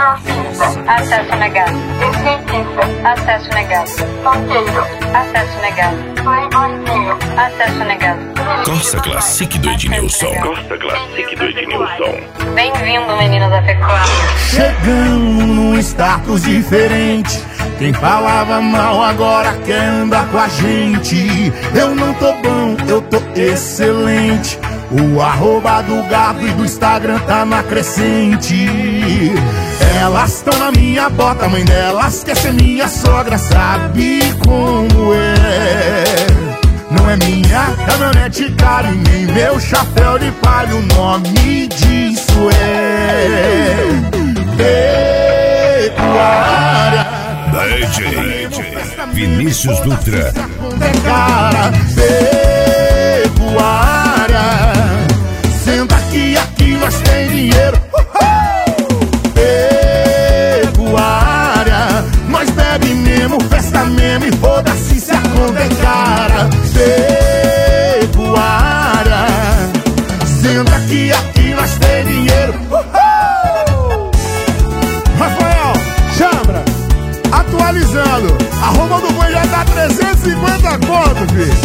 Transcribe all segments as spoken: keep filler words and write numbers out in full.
Acesso negado. Acesso negado. Acesso negado. Acesso negado. Costa Classic do Ednilson. Costa Classic do Ednilson. Bem-vindo, menino da pecuária. Chegando num status diferente. Quem falava mal agora quer andar com a gente. Eu não tô bom, eu tô excelente. O arroba do gado e do Instagram tá na crescente. Elas tão na minha bota, a mãe delas quer ser minha sogra. Sabe como é? Não é minha caminhonete cara e nem meu chapéu de palha. O nome disso é pecuária. D J Vinícius Dutra. É cara, pecuária. Senta aqui, aqui nós tem dinheiro. Pecuária. Nós bebe mesmo, festa mesmo e foda-se se a conta é cara. Pecuária. Senta aqui, aqui nós tem dinheiro. Rafael, chambra. Atualizando, a roupa do boi já tá trezentos e cinquenta conto, filho.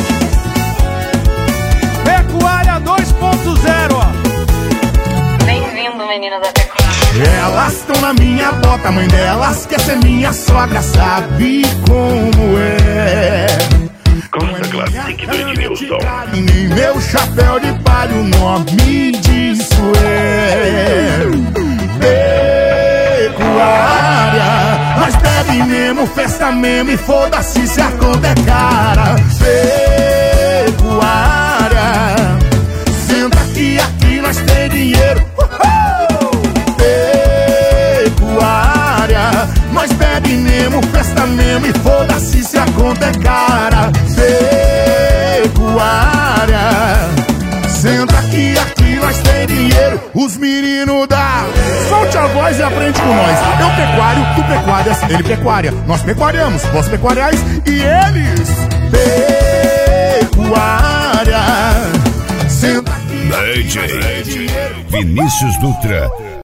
Pecuária dois ponto zero, ó. Bem-vindo, menino da pecuária. Elas tão na minha bota, a mãe delas quer ser minha sogra. Sabe como é? Costa Classic do Ednilson. E nem meu chapéu de palha, o nome disso é pecuária. Nós bebe mesmo, festa mesmo e foda-se se a conta é cara. Pecuária. Senta aqui, aqui nós tem dinheiro. Pecuária. Nós bebe mesmo, festa mesmo e foda-se se a conta é cara. Pecuária. Senta aqui, aqui nós tem dinheiro. Os meninos da solte a voz e aprende com nós. Eu pecuário, tu pecuárias, ele pecuária. Nós pecuariamos, vós pecuariais e eles pecuária. Senta aqui, D J Vinícius Dutra.